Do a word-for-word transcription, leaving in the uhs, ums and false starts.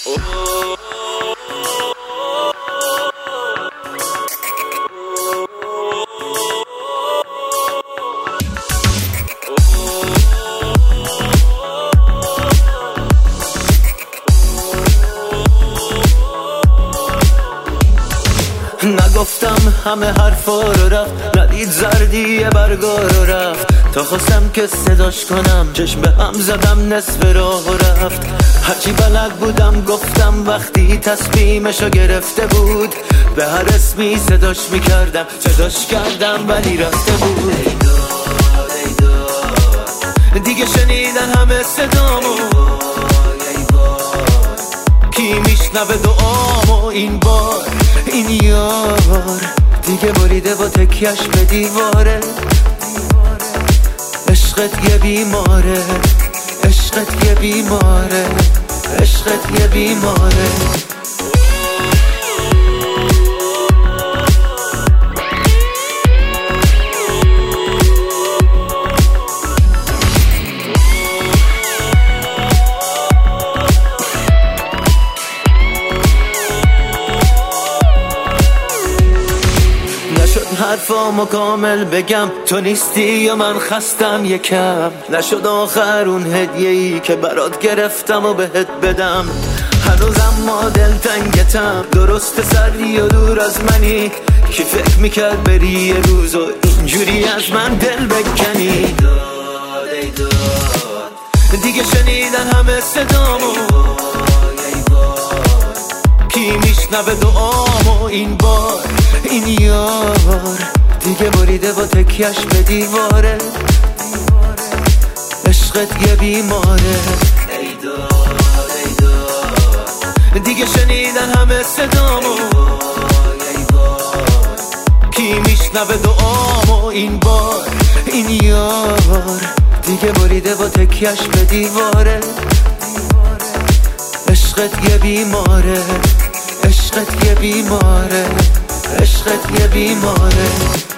نگفتم همه حرفا رو رفت، ندید زردی یه برگا رو رفت. تا خواستم که صداش کنم چشم به هم زدم نصف راه رفت. هرچی بلد بودم گفتم وقتی تصمیمشو گرفته بود. به هر اسمی صداش میکردم، صداش کردم ولی رفته بود. ای داد ای داد دیگه شنیدن همه صدامو. کی میشنوه دعامو این بار این یار دیگه بریده با تکیش به دیواره. عشقت یه بیماره، عشقت یه بیماره، عشقت یه بیماره. حرفامو کامل بگم تو نیستی یا من خستم یکم. نشد آخر اون هدیه‌ای که برات گرفتم و بهت بدم. هنوزم ما دلتنگتم، درست سردی و دور از منی. کی فکر میکرد بری یه روز و اینجوری از من دل بکنی. ای داد ای داد دیگه شنیدن همه صدامو. کی میشنوه دعامو این بار این یار دیگه بریده با تکیش به دیواره. عشقت یه بیماره. ای داد ای داد دیگه شنیدن همه صدامو. کی میشنوه دعامو این بار این یار دیگه بریده با تکیش به دیواره. عشقت یه بیماره، عشقت یه بیماره، عشقت یه بیماره.